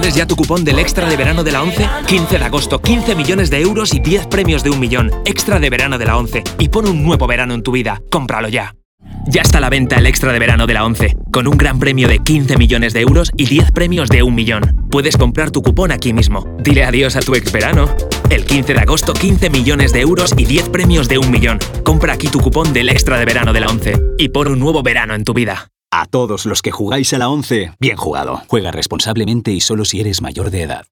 ¿Tienes ya tu cupón del extra de verano de la 11? 15 de agosto, 15 millones de euros y 10 premios de 1 millón. Extra de verano de la 11. Y pon un nuevo verano en tu vida. Cómpralo ya. Ya está a la venta el extra de verano de la 11, con un gran premio de 15 millones de euros y 10 premios de 1 millón. Puedes comprar tu cupón aquí mismo. Dile adiós a tu exverano. El 15 de agosto, 15 millones de euros y 10 premios de 1 millón. Compra aquí tu cupón del extra de verano de la 11 y pon un nuevo verano en tu vida. A todos los que jugáis a la 11, bien jugado. Juega responsablemente y solo si eres mayor de edad.